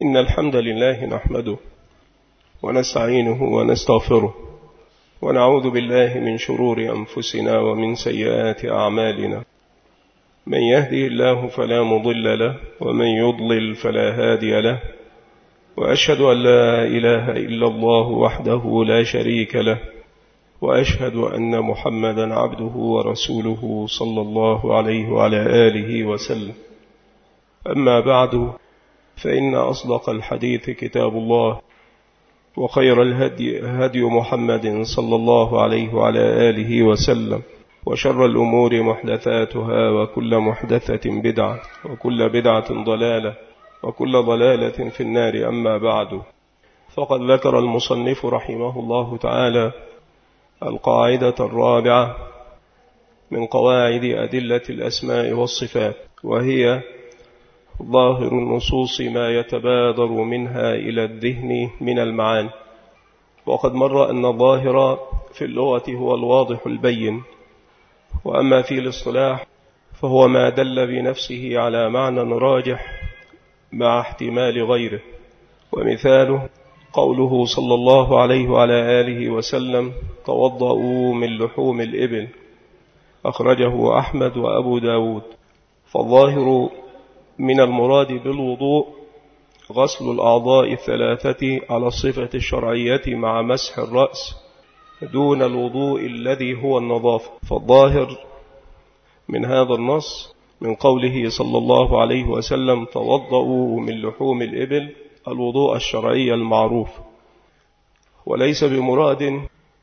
إن الحمد لله نحمده ونستعينه ونستغفره ونعوذ بالله من شرور أنفسنا ومن سيئات أعمالنا. من يهده الله فلا مضل له ومن يضلل فلا هادي له، وأشهد أن لا إله إلا الله وحده لا شريك له، وأشهد أن محمدا عبده ورسوله صلى الله عليه وعلى آله وسلم. أما بعد، فإن أصدق الحديث كتاب الله، وخير الهدي هدي محمد صلى الله عليه وعلى آله وسلم، وشر الأمور محدثاتها، وكل محدثة بدعة، وكل بدعة ضلالة، وكل ضلالة في النار. أما بعد، فقد ذكر المصنف رحمه الله تعالى القاعدة الرابعة من قواعد أدلة الأسماء والصفات، وهي ظاهر النصوص ما يتبادر منها إلى الذهن من المعاني. وقد مر أن الظاهر في اللغة هو الواضح البين، وأما في الاصطلاح فهو ما دل بنفسه على معنى راجح مع احتمال غيره. ومثاله قوله صلى الله عليه وعلى آله وسلم: توضؤوا من لحوم الإبل، أخرجه أحمد وأبو داود. فالظاهر من المراد بالوضوء غسل الأعضاء الثلاثة على الصفة الشرعية مع مسح الرأس دون الوضوء الذي هو النظافة. فالظاهر من هذا النص من قوله صلى الله عليه وسلم: توضؤوا من لحوم الإبل، الوضوء الشرعي المعروف، وليس بمراد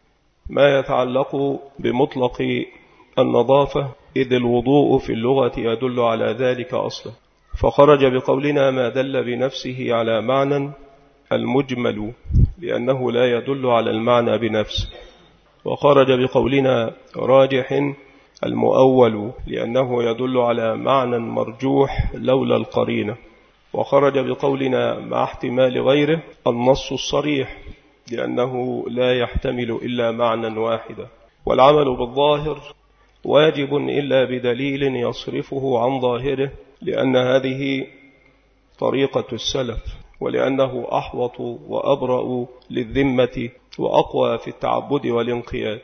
ما يتعلق بمطلق النظافة، إذ الوضوء في اللغة يدل على ذلك أصلا. فخرج بقولنا ما دل بنفسه على معنى المجمل، لأنه لا يدل على المعنى بنفسه. وخرج بقولنا راجح المؤول، لأنه يدل على معنى مرجوح لولا القرينة. وخرج بقولنا مع احتمال غيره النص الصريح، لأنه لا يحتمل إلا معنى واحدا. والعمل بالظاهر واجب إلا بدليل يصرفه عن ظاهره، لأن هذه طريقة السلف، ولأنه أحوط وأبرأ للذمة وأقوى في التعبد والانقياد.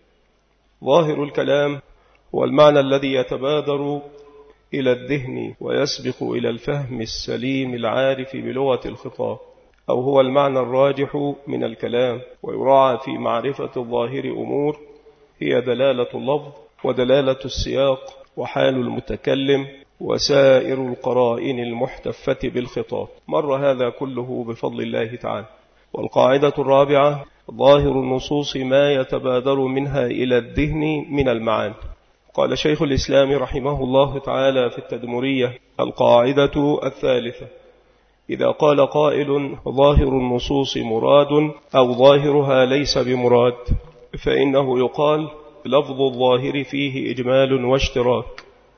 ظاهر الكلام هو المعنى الذي يتبادر إلى الذهن ويسبق إلى الفهم السليم العارف بلغة الخطاب، أو هو المعنى الراجح من الكلام. ويراعى في معرفة الظاهر أمور هي دلالة اللفظ ودلالة السياق وحال المتكلم وسائر القرائن المحتفة بالخطاب. مر هذا كله بفضل الله تعالى. والقاعدة الرابعة ظاهر النصوص ما يتبادر منها إلى الذهن من المعاني. قال شيخ الإسلام رحمه الله تعالى في التدمرية: القاعدة الثالثة: إذا قال قائل ظاهر النصوص مراد أو ظاهرها ليس بمراد، فإنه يقال لفظ الظاهر فيه إجمال واشتراك.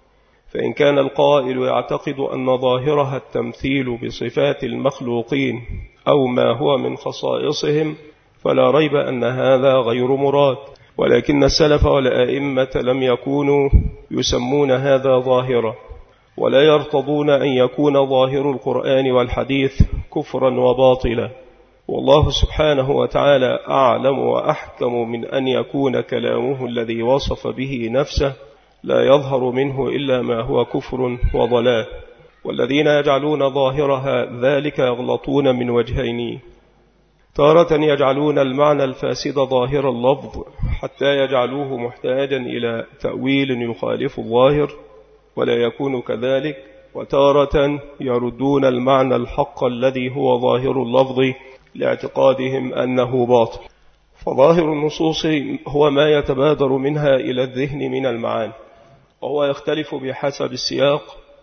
فإن كان القائل يعتقد أن ظاهرها التمثيل بصفات المخلوقين أو ما هو من خصائصهم، فلا ريب أن هذا غير مراد. ولكن السلف والأئمة لم يكونوا يسمون هذا ظاهرا، ولا يرتضون أن يكون ظاهر القرآن والحديث كفرا وباطلا. والله سبحانه وتعالى أعلم وأحكم من أن يكون كلامه الذي وصف به نفسه لا يظهر منه إلا ما هو كفر وضلال. والذين يجعلون ظاهرها ذلك يغلطون من وجهين: تارة يجعلون المعنى الفاسد ظاهر اللفظ حتى يجعلوه محتاجا إلى تأويل يخالف الظاهر ولا يكون كذلك، وتارة يردون المعنى الحق الذي هو ظاهر اللفظ لاعتقادهم أنه باطل. فظاهر النصوص هو ما يتبادر منها إلى الذهن من المعاني، وهو يختلف بحسب السياق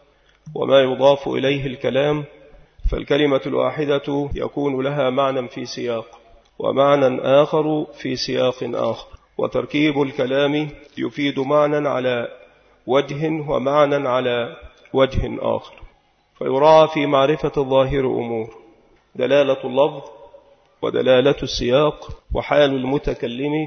وما يضاف إليه الكلام. فالكلمة الواحدة يكون لها معنى في سياق ومعنى آخر في سياق آخر، وتركيب الكلام يفيد معنى على وجه ومعنى على وجه آخر. فيراعى في معرفة الظاهر أمور: دلالة اللفظ ودلالة السياق وحال المتكلم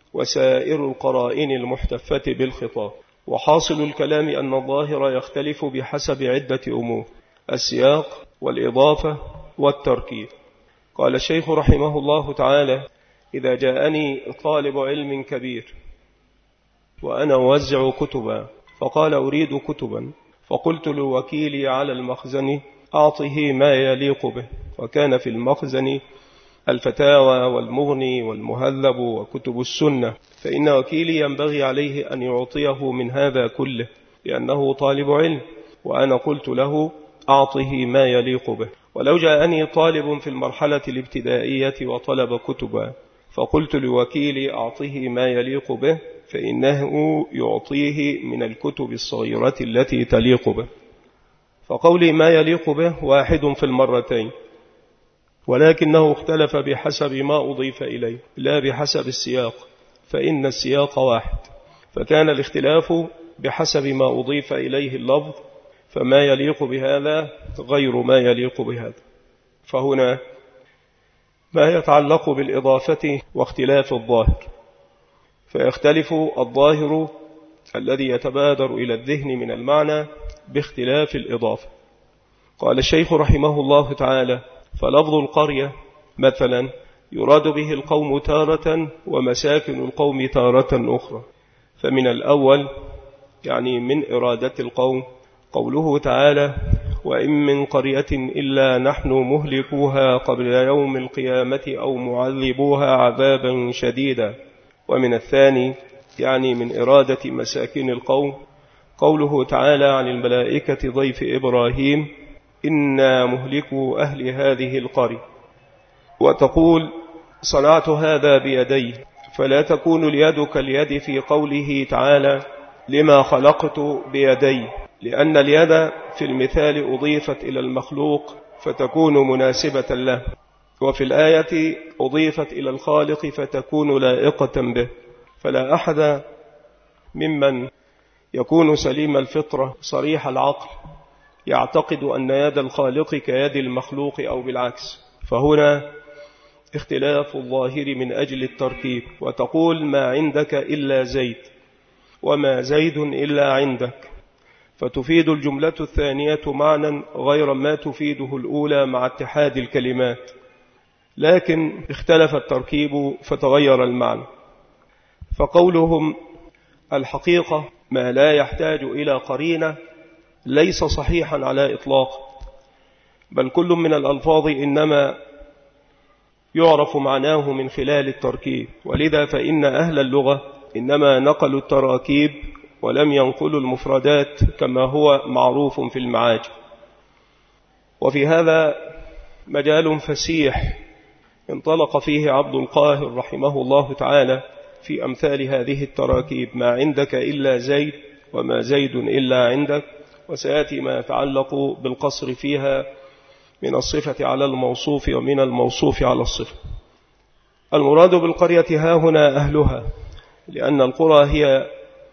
وسائر القرائن المحتفة بالخطاب. وحاصل الكلام أن الظاهر يختلف بحسب عدة أمور: السياق والإضافة والتركيب. قال الشيخ رحمه الله تعالى: إذا جاءني طالب علم كبير وأنا أوزع كتبا فقال أريد كتبا، فقلت لوكيلي على المخزن أعطه ما يليق به، وكان في المخزن الفتاوى والمغني والمهذب وكتب السنة، فإن وكيلي ينبغي عليه أن يعطيه من هذا كله لأنه طالب علم، وأنا قلت له أعطه ما يليق به. ولو جاءني طالب في المرحلة الابتدائية وطلب كتبا فقلت لوكيلي أعطه ما يليق به، فإنه يعطيه من الكتب الصغيرة التي تليق به. فقولي ما يليق به واحد في المرتين، ولكنه اختلف بحسب ما أضيف إليه لا بحسب السياق، فإن السياق واحد، فكان الاختلاف بحسب ما أضيف إليه اللفظ، فما يليق بهذا غير ما يليق بهذا. فهنا ما يتعلق بالإضافة واختلاف الظاهر، فيختلف الظاهر الذي يتبادر إلى الذهن من المعنى باختلاف الإضافة. قال الشيخ رحمه الله تعالى: فلفظ القرية مثلا يراد به القوم تارة ومساكن القوم تارة أخرى. فمن الأول يعني من إرادة القوم قوله تعالى: وإن من قرية إلا نحن مهلكوها قبل يوم القيامة أو معذبوها عذابا شديدا. ومن الثاني يعني من إرادة مساكن القوم قوله تعالى عن الملائكة ضيف إبراهيم: إنا مهلكوا أهل هذه القرية. وتقول: صنعت هذا بيدي، فلا تكون اليد كاليد في قوله تعالى: لما خلقت بيدي، لأن اليد في المثال أضيفت إلى المخلوق فتكون مناسبة له، وفي الآية أضيفت إلى الخالق فتكون لائقة به. فلا أحد ممن يكون سليم الفطرة صريح العقل يعتقد أن يد الخالق كيد المخلوق أو بالعكس. فهنا اختلاف الظاهر من أجل التركيب. وتقول: ما عندك إلا زيد، وما زيد إلا عندك، فتفيد الجملة الثانية معنى غير ما تفيده الأولى مع اتحاد الكلمات، لكن اختلف التركيب فتغير المعنى. فقولهم الحقيقة ما لا يحتاج إلى قرينة ليس صحيحا على إطلاق، بل كل من الألفاظ إنما يعرف معناه من خلال التركيب، ولذا فإن أهل اللغة إنما نقلوا التراكيب ولم ينقلوا المفردات كما هو معروف في المعاجم. وفي هذا مجال فسيح انطلق فيه عبد القاهر رحمه الله تعالى في أمثال هذه التراكيب: ما عندك إلا زيد، وما زيد إلا عندك. وسيأتي ما يتعلق بالقصر فيها من الصفة على الموصوف ومن الموصوف على الصفة. المراد بالقرية ها هنا أهلها، لأن القرى هي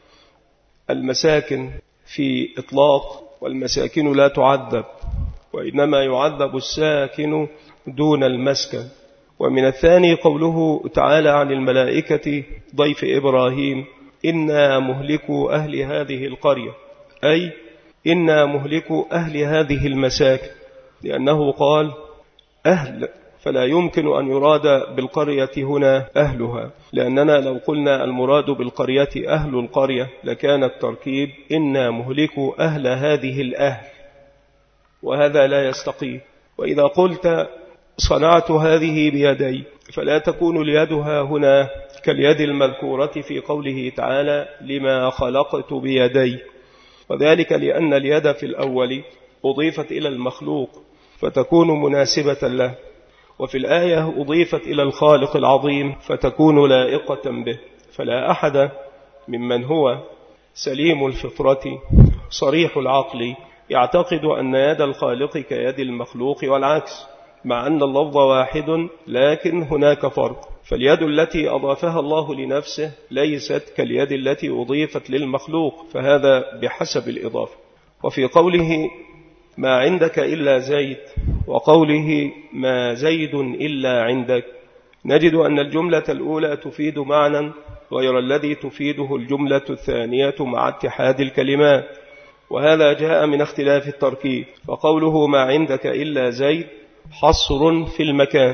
المساكن في إطلاق، والمساكن لا تعذب، وإنما يعذب الساكن دون المسكن. ومن الثاني قوله تعالى عن الملائكة ضيف إبراهيم: إنا مهلكوا أهل هذه القرية، أي إنا مهلكوا أهل هذه المساكن، لأنه قال أهل، فلا يمكن أن يراد بالقرية هنا أهلها، لأننا لو قلنا المراد بالقرية أهل القرية لكان التركيب إنا مهلكوا أهل هذه الأهل، وهذا لا يستقيم. وإذا قلت صنعت هذه بيدي فلا تكون اليدها هنا كاليد المذكورة في قوله تعالى: لما خلقت بيدي، وذلك لأن اليد في الأول أضيفت إلى المخلوق فتكون مناسبة له، وفي الآية أضيفت إلى الخالق العظيم فتكون لائقة به. فلا أحد ممن هو سليم الفطرة صريح العقل يعتقد أن يد الخالق كيد المخلوق والعكس، مع أن اللفظ واحد لكن هناك فرق. فاليد التي أضافها الله لنفسه ليست كاليد التي أضيفت للمخلوق، فهذا بحسب الإضافة. وفي قوله ما عندك إلا زيد وقوله ما زيد إلا عندك نجد أن الجملة الأولى تفيد معنى غير الذي تفيده الجملة الثانية مع اتحاد الكلمات، وهذا جاء من اختلاف التركيب. فقوله ما عندك إلا زيد حصر في المكان،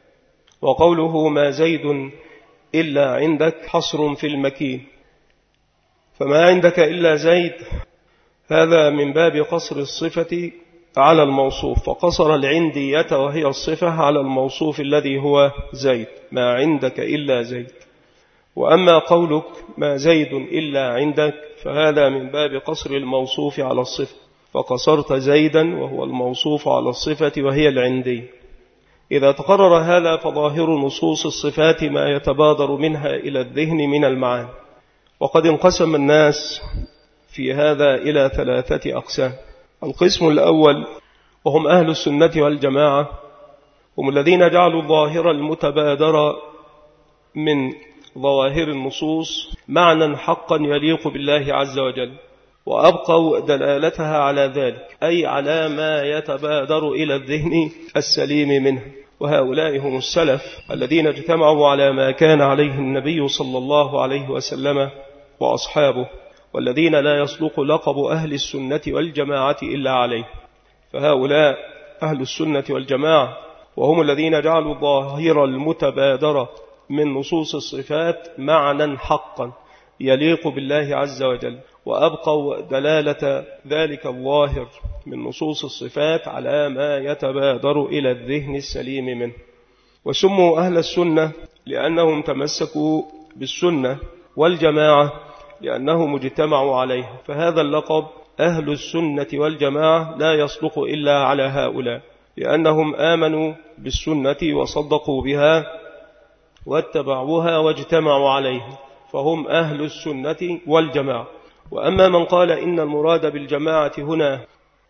وقوله ما زيد إلا عندك حصر في المكين، فما عندك إلا زيد هذا من باب قصر الصفة على الموصوف، فقصر العندية وهي الصفة على الموصوف الذي هو زيد، ما عندك إلا زيد. وأما قولك ما زيد إلا عندك فهذا من باب قصر الموصوف على الصفة، فقصرت زيدا وهو الموصوف على الصفة وهي العندي. إذا تقرر هذا فظاهر نصوص الصفات ما يتبادر منها إلى الذهن من المعاني. وقد انقسم الناس في هذا إلى 3 أقسام. القسم الأول وهم أهل السنة والجماعة، هم الذين جعلوا الظاهر المتبادر من ظواهر النصوص معنى حقا يليق بالله عز وجل، وأبقوا دلالتها على ذلك، أي على ما يتبادر إلى الذهن السليم منه. وهؤلاء هم السلف الذين اجتمعوا على ما كان عليه النبي صلى الله عليه وسلم وأصحابه، والذين لا يصدق لقب أهل السنة والجماعة إلا عليه. فهؤلاء أهل السنة والجماعة، وهم الذين جعلوا الظاهر المتبادر من نصوص الصفات معنى حقا يليق بالله عز وجل، وأبقوا دلالة ذلك الظاهر من نصوص الصفات على ما يتبادر إلى الذهن السليم منه. وسموا أهل السنة لأنهم تمسكوا بالسنة، والجماعة لأنهم اجتمعوا عليها. فهذا اللقب أهل السنة والجماعة لا يصدق إلا على هؤلاء، لأنهم آمنوا بالسنة وصدقوا بها واتبعوها واجتمعوا عليها، فهم أهل السنة والجماعة. وأما من قال إن المراد بالجماعة هنا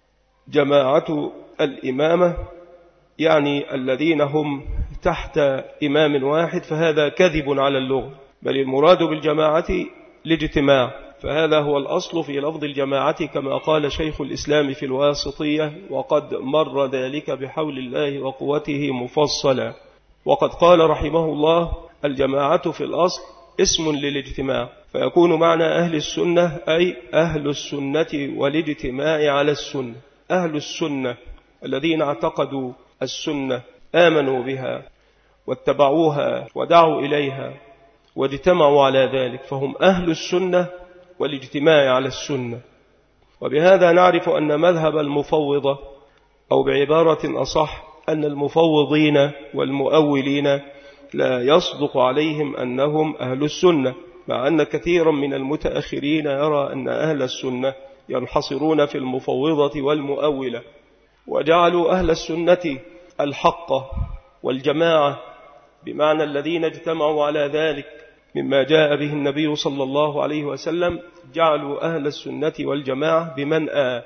جماعة الإمامة، يعني الذين هم تحت إمام واحد، فهذا كذب على اللغة، بل المراد بالجماعة الاجتماع، فهذا هو الأصل في لفظ الجماعة كما قال شيخ الإسلام في الواسطية، وقد مر ذلك بحول الله وقوته مفصلا. وقد قال رحمه الله الجماعة في الأصل اسم للاجتماع، فيكون معنى أهل السنة أي أهل السنة والاجتماع على السنة. أهل السنة الذين اعتقدوا السنة، آمنوا بها واتبعوها ودعوا إليها واجتمعوا على ذلك، فهم أهل السنة والاجتماع على السنة. وبهذا نعرف أن مذهب المفوضة، أو بعبارة أصح أن المفوضين والمؤولين لا يصدق عليهم أنهم أهل السنة، مع أن كثيرا من المتأخرين يرى أن أهل السنة ينحصرون في المفوضة والمؤولة، وجعلوا أهل السنة الحقة والجماعة بمعنى الذين اجتمعوا على ذلك مما جاء به النبي صلى الله عليه وسلم، جعلوا أهل السنة والجماعة بمنأى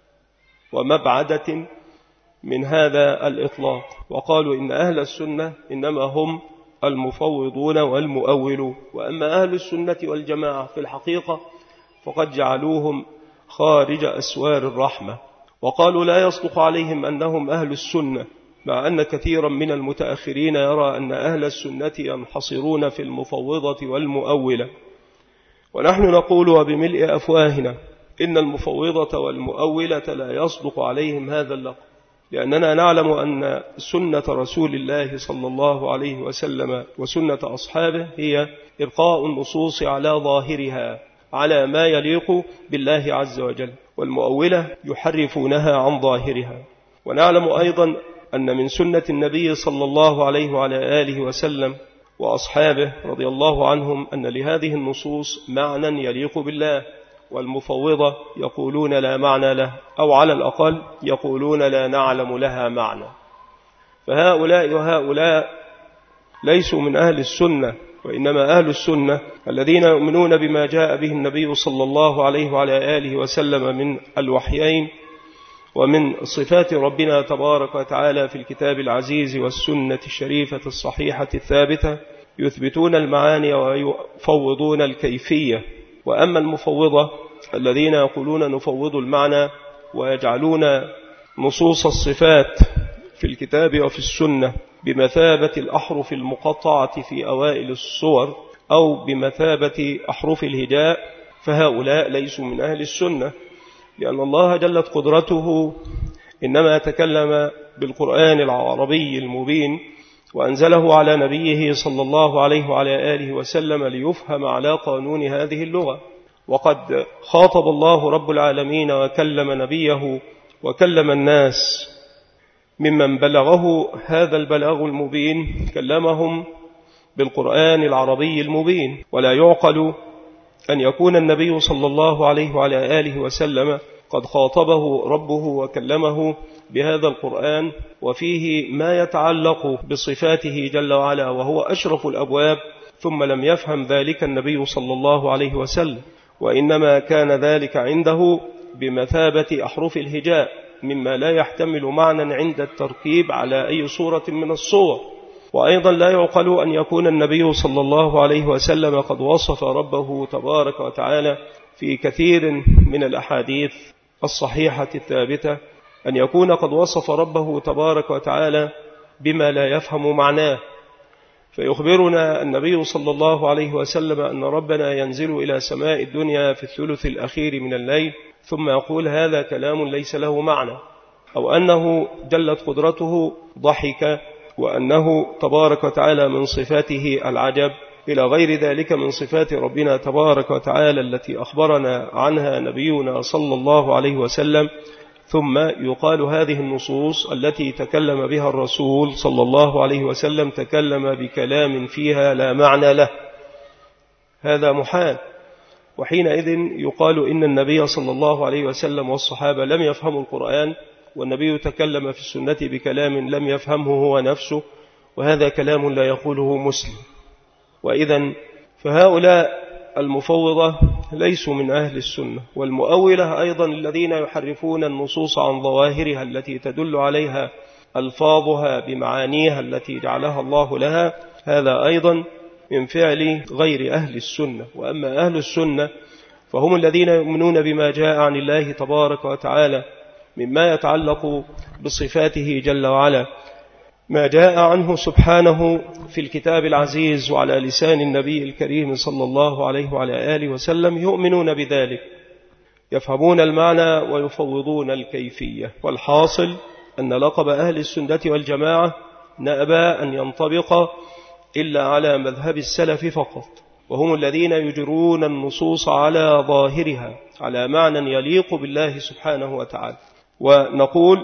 ومبعدة من هذا الإطلاق، وقالوا إن أهل السنة إنما هم المفوضون والمؤولون، وأما أهل السنة والجماعة في الحقيقة فقد جعلوهم خارج أسوار الرحمة، وقالوا لا يصدق عليهم أنهم أهل السنة، مع أن كثيرا من المتأخرين يرى أن أهل السنة ينحصرون في المفوضة والمؤولة. ونحن نقول وبملء أفواهنا إن المفوضة والمؤولة لا يصدق عليهم هذا اللقب، لأننا نعلم أن سنة رسول الله صلى الله عليه وسلم وسنة أصحابه هي إبقاء النصوص على ظاهرها على ما يليق بالله عز وجل، والمؤولة يحرفونها عن ظاهرها. ونعلم أيضا أن من سنة النبي صلى الله عليه وعلى آله وسلم وأصحابه رضي الله عنهم أن لهذه النصوص معنى يليق بالله، والمفوضة يقولون لا معنى له، أو على الأقل يقولون لا نعلم لها معنى. فهؤلاء وهؤلاء ليسوا من أهل السنة، وإنما أهل السنة الذين يؤمنون بما جاء به النبي صلى الله عليه وعلى آله وسلم من الوحيين ومن صفات ربنا تبارك وتعالى في الكتاب العزيز والسنة الشريفة الصحيحة الثابتة، يثبتون المعاني ويفوضون الكيفية. وأما المفوضة الذين يقولون نفوض المعنى ويجعلون نصوص الصفات في الكتاب وفي السنة بمثابة الأحرف المقطعة في أوائل الصور أو بمثابة أحرف الهجاء، فهؤلاء ليسوا من أهل السنة، لأن الله جلت قدرته إنما تكلم بالقرآن العربي المبين، وأنزله على نبيه صلى الله عليه وعلى آله وسلم ليفهم على قانون هذه اللغة. وقد خاطب الله رب العالمين وكلم نبيه وكلم الناس ممن بلغه هذا البلاغ المبين، كلمهم بالقرآن العربي المبين. ولا يعقل أن يكون النبي صلى الله عليه وعلى آله وسلم قد خاطبه ربه وكلمه بهذا القرآن وفيه ما يتعلق بصفاته جل وعلا وهو أشرف الأبواب، ثم لم يفهم ذلك النبي صلى الله عليه وسلم، وإنما كان ذلك عنده بمثابة أحرف الهجاء مما لا يحتمل معنى عند التركيب على أي صورة من الصور. وأيضا لا يعقل أن يكون النبي صلى الله عليه وسلم قد وصف ربه تبارك وتعالى في كثير من الأحاديث الصحيحة الثابتة، أن يكون قد وصف ربه تبارك وتعالى بما لا يفهم معناه. فيخبرنا النبي صلى الله عليه وسلم أن ربنا ينزل إلى سماء الدنيا في الثلث الأخير من الليل، ثم يقول هذا كلام ليس له معنى، أو أنه جلت قدرته ضحك، وأنه تبارك وتعالى من صفاته العجب، إلى غير ذلك من صفات ربنا تبارك وتعالى التي أخبرنا عنها نبينا صلى الله عليه وسلم. ثم يقال هذه النصوص التي تكلم بها الرسول صلى الله عليه وسلم تكلم بكلام فيها لا معنى له، هذا محال. وحينئذ يقال إن النبي صلى الله عليه وسلم والصحابة لم يفهموا القرآن، والنبي تكلم في السنة بكلام لم يفهمه هو نفسه، وهذا كلام لا يقوله مسلم. وإذن فهؤلاء المفوضة ليسوا من أهل السنة، والمؤولة أيضا الذين يحرفون النصوص عن ظواهرها التي تدل عليها ألفاظها بمعانيها التي جعلها الله لها، هذا أيضا من فعل غير أهل السنة. وأما أهل السنة فهم الذين يؤمنون بما جاء عن الله تبارك وتعالى مما يتعلق بصفاته جل وعلا، ما جاء عنه سبحانه في الكتاب العزيز وعلى لسان النبي الكريم صلى الله عليه وعلى آله وسلم، يؤمنون بذلك، يفهمون المعنى ويفوضون الكيفية. والحاصل أن لقب أهل السنة والجماعة نأبى أن ينطبق إلا على مذهب السلف فقط، وهم الذين يجرون النصوص على ظاهرها على معنى يليق بالله سبحانه وتعالى. ونقول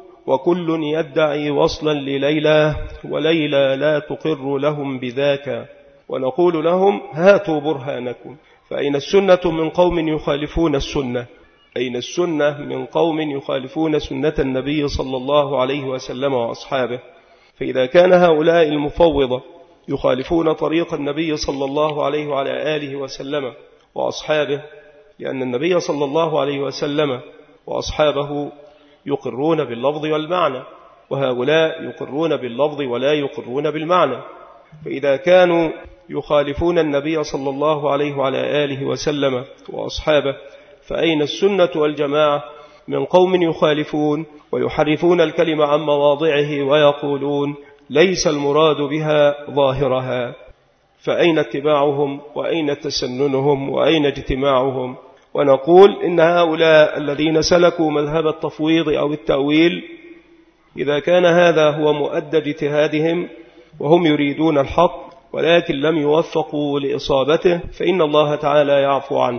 وكل يدعي وصلا لليلى وليلى لا تقر لهم بذاك، ونقول لهم هاتوا برهانكم. فأين السنة من قوم يخالفون السنة؟ أين السنة من قوم يخالفون سنة النبي صلى الله عليه وسلم وأصحابه؟ فإذا كان هؤلاء المفوضة يخالفون طريق النبي صلى الله عليه وعلى آله وسلم وأصحابه، لأن النبي صلى الله عليه وسلم وأصحابه يقرون باللفظ والمعنى، وهؤلاء يقرون باللفظ ولا يقرون بالمعنى. فإذا كانوا يخالفون النبي صلى الله عليه وعلى آله وسلم وأصحابه، فأين السنة والجماعة من قوم يخالفون ويحرفون الكلمة عن مواضعه ويقولون ليس المراد بها ظاهرها؟ فأين اتباعهم وأين تسننهم وأين اجتماعهم؟ ونقول إن هؤلاء الذين سلكوا مذهب التفويض أو التأويل، إذا كان هذا هو مؤدى اجتهادهم وهم يريدون الحق ولكن لم يوفقوا لإصابته، فإن الله تعالى يعفو عنه،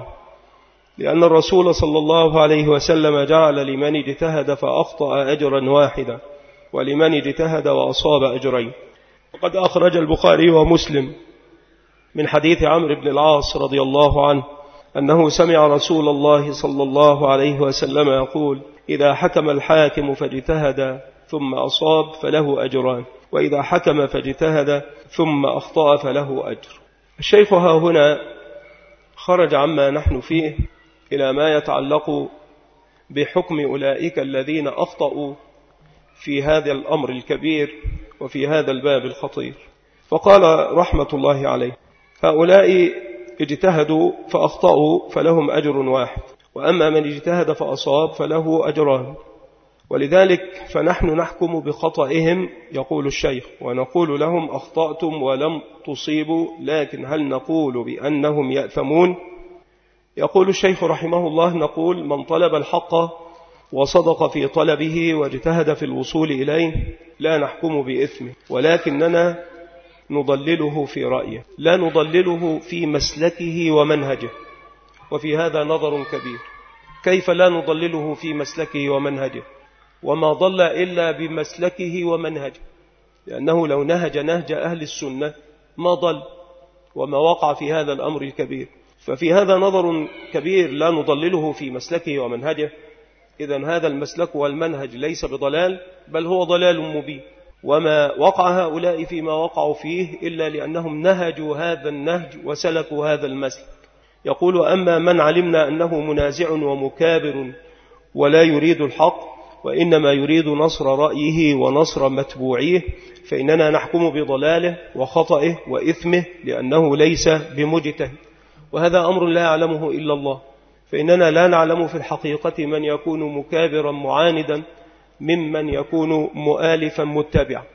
لأن الرسول صلى الله عليه وسلم جعل لمن اجتهد فأخطأ أجرا واحدا، ولمن اجتهد وأصاب أجرين. وقد أخرج البخاري ومسلم من حديث عمرو بن العاص رضي الله عنه أنه سمع رسول الله صلى الله عليه وسلم يقول إذا حكم الحاكم فاجتهد ثم أصاب فله أجران، وإذا حكم فاجتهد ثم أخطأ فله أجر. الشيخ ها هنا خرج عما نحن فيه إلى ما يتعلق بحكم أولئك الذين أخطأوا في هذا الأمر الكبير وفي هذا الباب الخطير. فقال رحمة الله عليه هؤلاء اجتهدوا فأخطأوا فلهم أجر واحد، وأما من اجتهد فأصاب فله أجران. ولذلك فنحن نحكم بخطئهم يقول الشيخ، ونقول لهم أخطأتم ولم تصيبوا، لكن هل نقول بأنهم يأثمون؟ يقول الشيخ رحمه الله نقول من طلب الحق وصدق في طلبه واجتهد في الوصول إليه لا نحكم بإثمه، ولكننا نضلله في رأيه، لا نضلله في مسلكه ومنهجه. وفي هذا نظر كبير، كيف لا نضلله في مسلكه ومنهجه؟ وما ضل إلا بمسلكه ومنهجه، لأنه لو نهج أهل السنة ما ضل، وما وقع في هذا الأمر الكبير. ففي هذا نظر كبير، لا نضلله في مسلكه ومنهجه. إذن هذا المسلك والمنهج ليس بضلال، بل هو ضلال مبين. وما وقع هؤلاء فيما وقعوا فيه إلا لأنهم نهجوا هذا النهج وسلكوا هذا المسلك. يقول: أما من علمنا أنه منازع ومكابر ولا يريد الحق وإنما يريد نصر رأيه ونصر متبوعيه، فإننا نحكم بضلاله وخطئه وإثمه لأنه ليس بمجتهد، وهذا أمر لا يعلمه إلا الله. فإننا لا نعلم في الحقيقة من يكون مكابرا معاندا ممن يكون مؤالفا متبعا،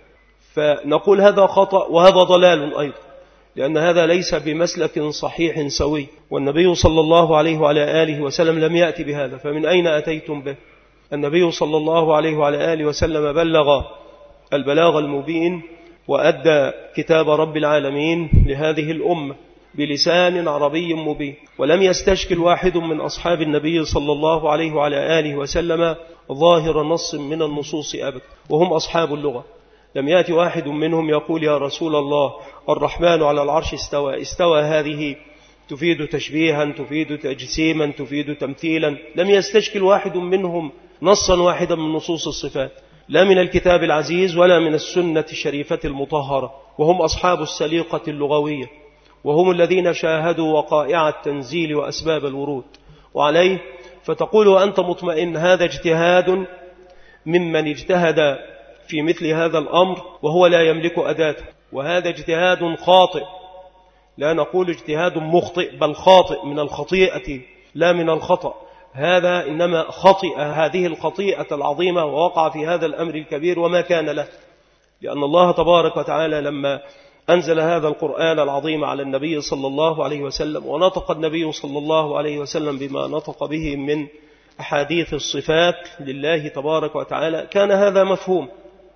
فنقول هذا خطأ وهذا ضلال أيضا، لأن هذا ليس بمسلك صحيح سوي، والنبي صلى الله عليه وعلى آله وسلم لم يأتي بهذا، فمن أين أتيتم به؟ النبي صلى الله عليه وعلى آله وسلم بلغ البلاغ المبين وأدى كتاب رب العالمين لهذه الأمة بلسان عربي مبين، ولم يستشكل واحد من أصحاب النبي صلى الله عليه وعلى آله وسلم ظاهر نص من النصوص أبدا، وهم أصحاب اللغة. لم يأتي واحد منهم يقول: يا رسول الله، الرحمن على العرش استوى هذه تفيد تشبيها، تفيد تجسيما، تفيد تمثيلا. لم يستشكل واحد منهم نصا واحدا من نصوص الصفات، لا من الكتاب العزيز ولا من السنة الشريفة المطهرة، وهم أصحاب السليقة اللغوية، وهم الذين شاهدوا وقائع التنزيل وأسباب الورود. وعليه فتقول أنت مطمئن هذا اجتهاد ممن اجتهد في مثل هذا الأمر وهو لا يملك أداته، وهذا اجتهاد خاطئ. لا نقول اجتهاد مخطئ، بل خاطئ من الخطيئة لا من الخطأ. هذا إنما خطئ هذه الخطيئة العظيمة ووقع في هذا الأمر الكبير وما كان له، لأن الله تبارك وتعالى لما أنزل هذا القرآن العظيم على النبي صلى الله عليه وسلم، ونطق النبي صلى الله عليه وسلم بما نطق به من أحاديث الصفات لله تبارك وتعالى، كان هذا مفهوم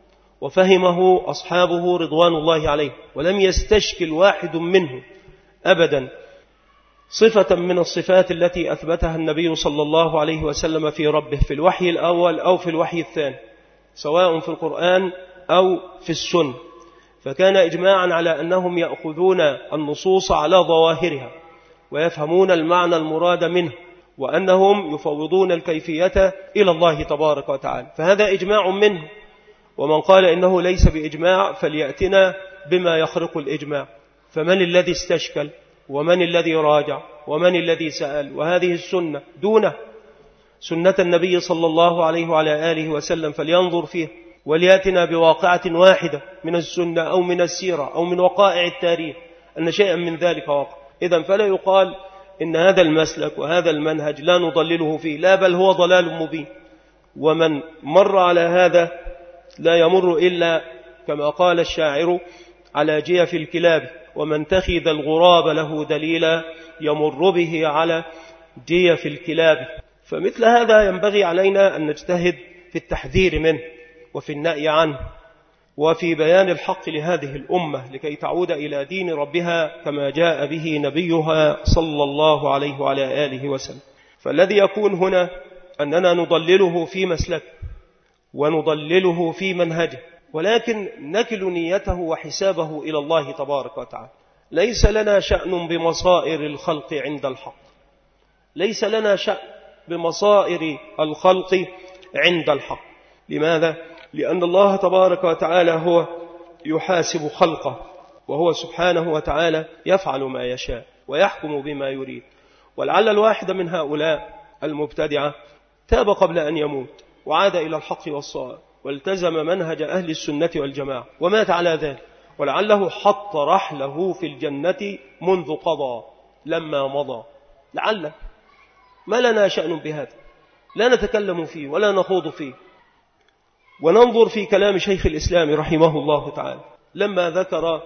وفهمه أصحابه رضوان الله عليه، ولم يستشكل واحد منهم أبدا صفة من الصفات التي أثبتها النبي صلى الله عليه وسلم في ربه في الوحي الأول أو في الوحي الثاني، سواء في القرآن أو في السنة. فكان إجماعا على أنهم يأخذون النصوص على ظواهرها ويفهمون المعنى المراد منه، وأنهم يفوضون الكيفية إلى الله تبارك وتعالى. فهذا إجماع منه، ومن قال إنه ليس بإجماع فليأتنا بما يخرق الإجماع. فمن الذي استشكل؟ ومن الذي راجع؟ ومن الذي سأل؟ وهذه السنة دونه، سنة النبي صلى الله عليه وعلى آله وسلم، فلينظر فيه وليأتنا بواقعة واحدة من السنة أو من السيرة أو من وقائع التاريخ أن شيئا من ذلك وقع. إذن فلا يقال إن هذا المسلك وهذا المنهج لا نضلله فيه، لا، بل هو ضلال مبين. ومن مر على هذا لا يمر إلا كما قال الشاعر على جيف الكلاب، ومن تخذ الغراب له دليلا يمر به على جيف الكلاب. فمثل هذا ينبغي علينا أن نجتهد في التحذير منه وفي النهي عنه وفي بيان الحق لهذه الأمة لكي تعود إلى دين ربها كما جاء به نبيها صلى الله عليه وعلى آله وسلم. فالذي يكون هنا أننا نضلله في مسلك ونضلله في منهجه، ولكن نكل نيته وحسابه إلى الله تبارك وتعالى. ليس لنا شأن بمصائر الخلق عند الحق، ليس لنا شأن بمصائر الخلق عند الحق. لماذا؟ لأن الله تبارك وتعالى هو يحاسب خلقه، وهو سبحانه وتعالى يفعل ما يشاء ويحكم بما يريد. ولعل الواحد من هؤلاء المبتدعة تاب قبل أن يموت وعاد إلى الحق والصواب والتزم منهج أهل السنة والجماعة ومات على ذلك، ولعله حط رحله في الجنة منذ قضى لما مضى. لعل ما لنا شأن بهذا، لا نتكلم فيه ولا نخوض فيه. وننظر في كلام شيخ الإسلام رحمه الله تعالى لما ذكر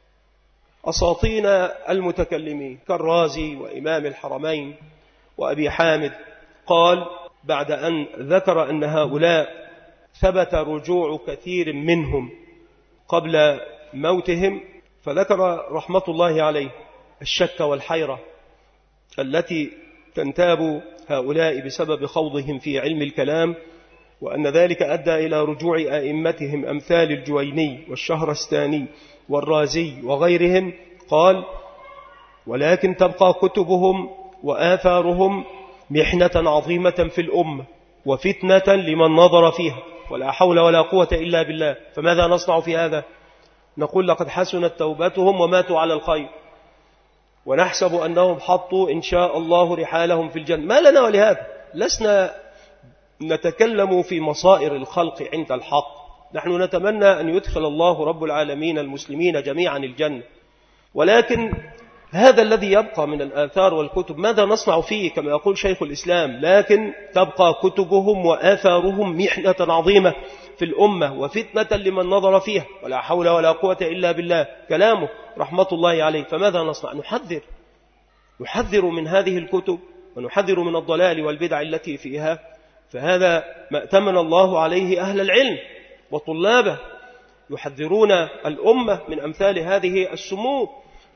أساطين المتكلمين كالرازي وإمام الحرمين وأبي حامد، قال: بعد أن ذكر أن هؤلاء ثبت رجوع كثير منهم قبل موتهم، فذكر رحمة الله عليه الشك والحيرة التي تنتاب هؤلاء بسبب خوضهم في علم الكلام، وأن ذلك أدى إلى رجوع أئمتهم أمثال الجويني والشهرستاني والرازي وغيرهم. قال: ولكن تبقى كتبهم وآثارهم محنة عظيمة في الأمة وفتنة لمن نظر فيها، ولا حول ولا قوة إلا بالله. فماذا نصنع في هذا؟ نقول: لقد حسنت توبتهم وماتوا على الخير، ونحسب أنهم حطوا إن شاء الله رحالهم في الجنة. ما لنا ولهذا؟ لسنا نتكلم في مصائر الخلق عند الحق، نحن نتمنى أن يدخل الله رب العالمين المسلمين جميعا الجنة، ولكن هذا الذي يبقى من الآثار والكتب ماذا نصنع فيه؟ كما يقول شيخ الإسلام: لكن تبقى كتبهم وآثارهم محنة عظيمة في الأمة وفتنة لمن نظر فيها، ولا حول ولا قوة إلا بالله. كلامه رحمة الله عليه. فماذا نصنع؟ نحذر من هذه الكتب، ونحذر من الضلال والبدع التي فيها. فهذا ما أتمنى الله عليه أهل العلم وطلابه، يحذرون الأمة من أمثال هذه السموم،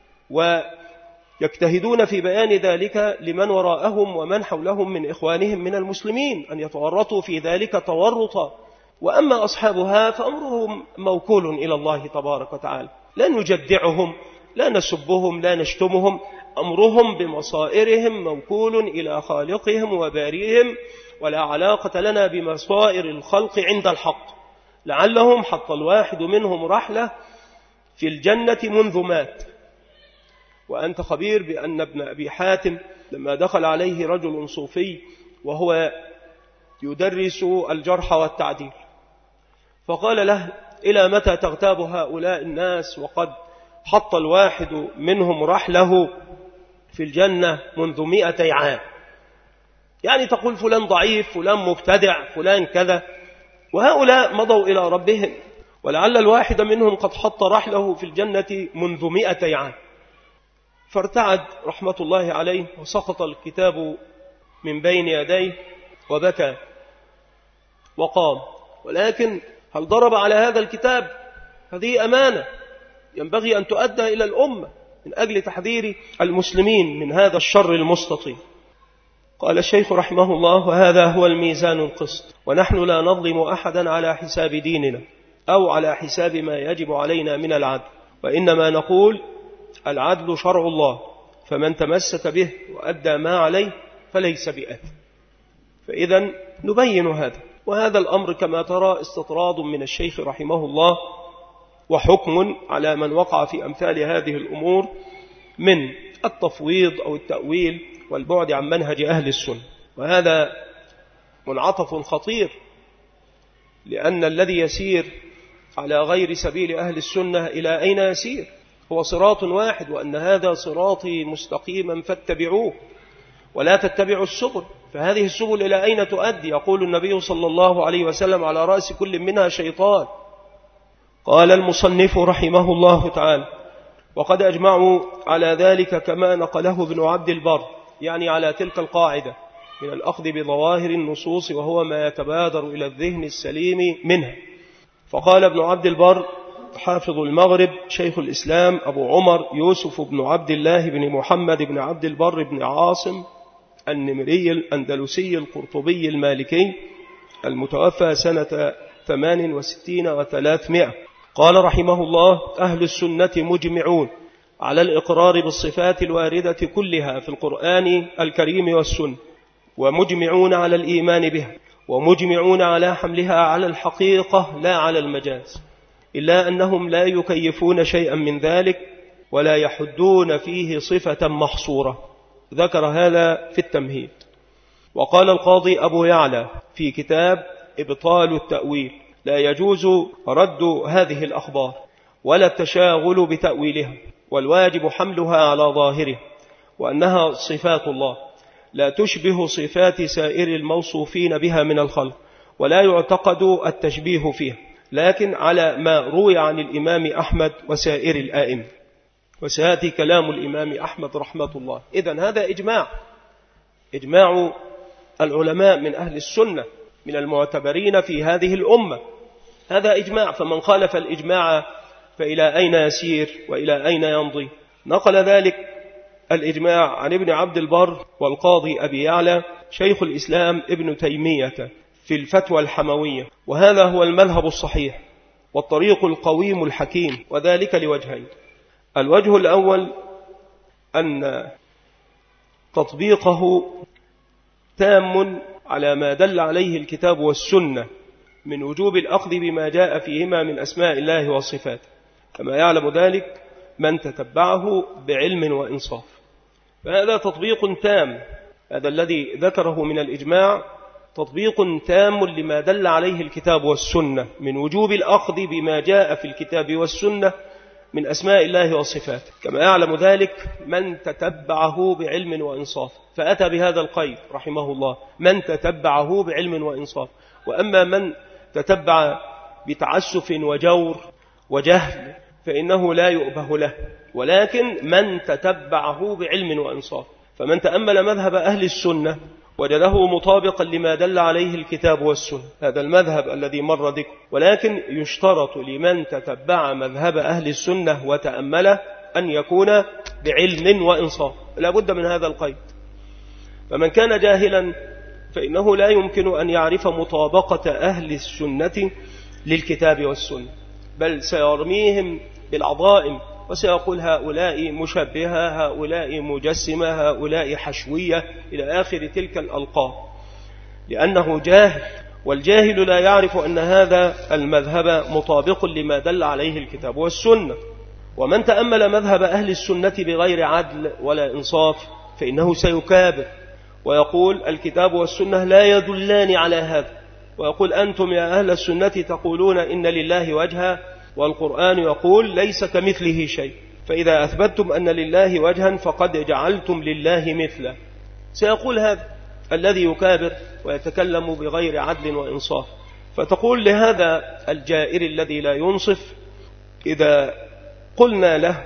ويجتهدون في بيان ذلك لمن وراءهم ومن حولهم من إخوانهم من المسلمين أن يتورطوا في ذلك تورطا. وأما أصحابها فأمرهم موكول إلى الله تبارك وتعالى، لا نجدعهم، لا نسبهم، لا نشتمهم، أمرهم بمصائرهم موكول إلى خالقهم وبارئهم، ولا علاقة لنا بمصائر الخلق عند الحق. لعلهم حط الواحد منهم رحلة في الجنة منذ مات. وأنت خبير بأن ابن أبي حاتم لما دخل عليه رجل صوفي وهو يدرس الجرح والتعديل، فقال له: إلى متى تغتاب هؤلاء الناس وقد حط الواحد منهم رحله في الجنة منذ 200 عام؟ يعني تقول فلان ضعيف، فلان مبتدع، فلان كذا، وهؤلاء مضوا إلى ربهم، ولعل الواحد منهم قد حط رحله في الجنة منذ 200 عام. فارتعد رحمة الله عليه، وسقط الكتاب من بين يديه وبكى وقام. ولكن هل ضرب على هذا الكتاب؟ هذه أمانة ينبغي أن تؤدى إلى الأمة من أجل تحذير المسلمين من هذا الشر المستطيل. قال الشيخ رحمه الله: وهذا هو الميزان القسط، ونحن لا نظلم أحدا على حساب ديننا أو على حساب ما يجب علينا من العدل، وإنما نقول: العدل شرع الله، فمن تمسك به وأدى ما عليه فليس بآثم. فإذا نبين هذا، وهذا الأمر كما ترى استطراد من الشيخ رحمه الله، وحكم على من وقع في أمثال هذه الأمور من التفويض أو التأويل والبعد عن منهج أهل السنة. وهذا منعطف خطير، لأن الذي يسير على غير سبيل أهل السنة إلى أين يسير؟ هو صراط واحد، وأن هذا صراطي مستقيما فاتبعوه ولا تتبعوا السبل، فهذه السبل إلى أين تؤدي؟ يقول النبي صلى الله عليه وسلم: على رأس كل منها شيطان. قال المصنف رحمه الله تعالى: وقد أجمعوا على ذلك كما نقله ابن عبد البر، يعني على تلك القاعدة من الأخذ بظواهر النصوص، وهو ما يتبادر إلى الذهن السليم منها. فقال ابن عبد البر حافظ المغرب شيخ الإسلام أبو عمر يوسف بن عبد الله بن محمد بن عبد البر بن عاصم النمري الأندلسي القرطبي المالكي المتوفى سنة 68 و300، قال رحمه الله: أهل السنة مجمعون على الإقرار بالصفات الواردة كلها في القرآن الكريم والسنة، ومجمعون على الإيمان بها، ومجمعون على حملها على الحقيقة لا على المجاز، إلا أنهم لا يكيفون شيئا من ذلك ولا يحدون فيه صفة محصورة. ذكر هذا في التمهيد. وقال القاضي أبو يعلى في كتاب إبطال التأويل: لا يجوز رد هذه الأخبار ولا التشاغل بتأويلها، والواجب حملها على ظاهره، وأنها صفات الله لا تشبه صفات سائر الموصوفين بها من الخلق، ولا يعتقد التشبيه فيها، لكن على ما روي عن الإمام أحمد وسائر الآئمة. وسيأتي كلام الإمام أحمد رحمة الله. إذن هذا إجماع العلماء من أهل السنة من المعتبرين في هذه الأمة. هذا إجماع، فمن خالف الإجماع فإلى أين يسير وإلى أين يمضي؟ نقل ذلك الإجماع عن ابن عبد البر والقاضي أبي يعلى شيخ الإسلام ابن تيمية في الفتوى الحموية، وهذا هو المذهب الصحيح والطريق القويم الحكيم، وذلك لوجهين. الوجه الأول أن تطبيقه تام على ما دل عليه الكتاب والسنة من وجوب الأخذ بما جاء فيهما من أسماء الله وصفاته، كما يعلم ذلك من تتبعه بعلم وإنصاف. فهذا تطبيق تام، هذا الذي ذكره من الإجماع تطبيق تام لما دل عليه الكتاب والسنة من وجوب الأخذ بما جاء في الكتاب والسنة من أسماء الله وصفاته، كما يعلم ذلك من تتبعه بعلم وإنصاف. فأتى بهذا القيد رحمه الله، من تتبعه بعلم وإنصاف. وأما من تتبع بتعسف وجور وجهل فإنه لا يؤبه له، ولكن من تتبعه بعلم وإنصاف. فمن تأمل مذهب أهل السنة وجده مطابقا لما دل عليه الكتاب والسنة، هذا المذهب الذي مر ذكره. ولكن يشترط لمن تتبع مذهب أهل السنة وتأمله أن يكون بعلم وإنصاف، لا بد من هذا القيد. فمن كان جاهلا فإنه لا يمكن أن يعرف مطابقة أهل السنة للكتاب والسنة، بل سيرميهم بالعظائم وسيقول هؤلاء مشبهة، هؤلاء مجسمة، هؤلاء حشوية، إلى آخر تلك الألقاب، لأنه جاهل، والجاهل لا يعرف أن هذا المذهب مطابق لما دل عليه الكتاب والسنة. ومن تأمل مذهب أهل السنة بغير عدل ولا إنصاف فإنه سيكابر ويقول الكتاب والسنة لا يدلان على هذا، ويقول أنتم يا أهل السنة تقولون إن لله وجها والقرآن يقول ليس كمثله شيء، فإذا أثبتتم أن لله وجها فقد جعلتم لله مثله. سيقول هذا الذي يكابر ويتكلم بغير عدل وإنصاف. فتقول لهذا الجائر الذي لا ينصف إذا قلنا له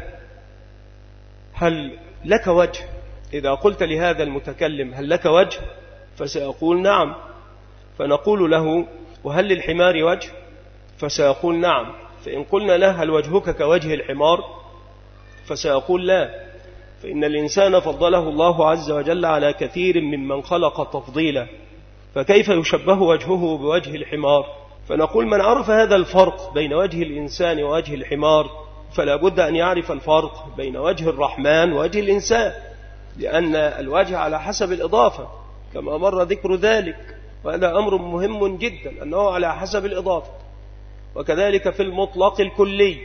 هل لك وجه؟ إذا قلت لهذا المتكلم هل لك وجه؟ فسيقول نعم. فنقول له وهل للحمار وجه؟ فسيقول نعم. فإن قلنا له هل وجهك كوجه الحمار؟ فسيقول لا، فإن الإنسان فضله الله عز وجل على كثير ممن خلق تفضيلا، فكيف يشبه وجهه بوجه الحمار؟ فنقول من عرف هذا الفرق بين وجه الإنسان ووجه الحمار فلا بد أن يعرف الفرق بين وجه الرحمن ووجه الإنسان، لأن الوجه على حسب الإضافة كما مر ذكر ذلك، وهذا أمر مهم جدا أنه على حسب الإضافة. وكذلك في المطلق الكلي